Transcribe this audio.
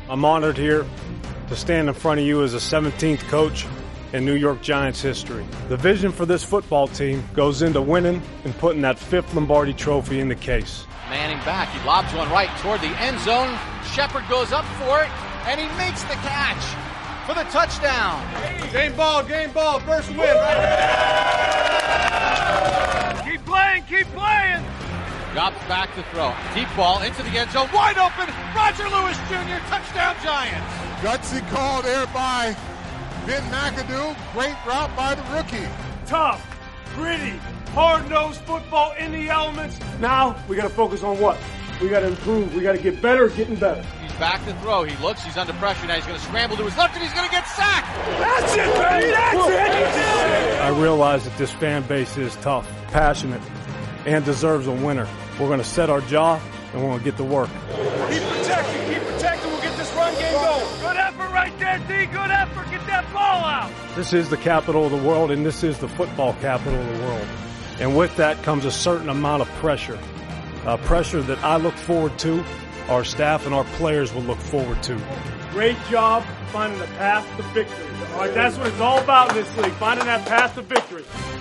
I'm honored here to stand in front of you as the 17th coach in New York Giants history. The vision for this football team goes into winning and putting that 5th Lombardi trophy in the case. Manning back, he lobs one right toward the end zone. Shepard goes up for it, and he makes the catch for the touchdown. Game ball, first win. Keep playing. Drops back to throw. Deep ball into the end zone, wide open. Roger Lewis Jr., touchdown Giants. Gutsy call there by Ben McAdoo. Great route by the rookie. Tough, gritty, hard-nosed football in the elements. Now we got to focus on what? We got to improve. We got to get better, getting better. He's back to throw. He looks. He's under pressure now. He's going to scramble to his left, and he's going to get sacked. That's it, baby. That's it. I realize that this fan base is tough, passionate, and deserves a winner. We're going to set our jaw, and we're going to get to work. Keep protecting. We'll get this run game going. Good effort right there, D. Good effort. Get that ball out. This is the capital of the world, and this is the football capital of the world. And with that comes a certain amount of pressure. Pressure that I look forward to, our staff and our players will look forward to. Great job finding the path to victory. All right, that's what it's all about in this league, finding that path to victory.